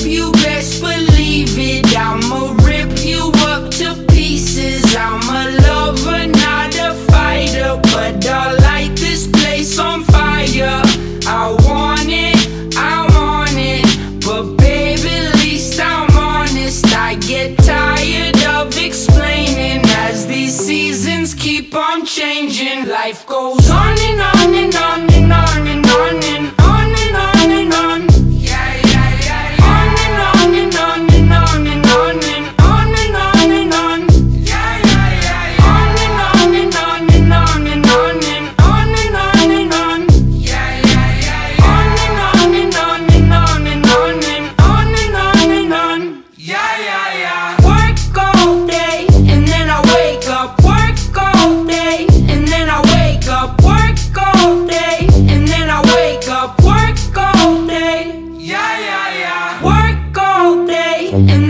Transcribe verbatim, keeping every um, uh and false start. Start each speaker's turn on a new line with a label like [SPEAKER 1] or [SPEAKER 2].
[SPEAKER 1] you best believe it. I'ma rip you up to pieces. I'm a lover, not a fighter, but I'll light this place on fire. I want it, I want it, but baby, at least I'm honest. I get tired of explaining as these seasons keep on changing. Life goes on and on and on and on and on and on and on and on. Yeah, yeah, yeah, yeah. On and on and on and on and on and on and on and on. Yeah, yeah, yeah, yeah. On and on and on and on and on and on and on and on. Yeah, yeah, yeah, yeah. On and on and on and on and on and on and on and on. Yeah, yeah, yeah. Work all day and then I wake up. Work all day and then I wake up. Work all day and then I wake up. Work all day. Yeah, yeah, yeah. Work all day and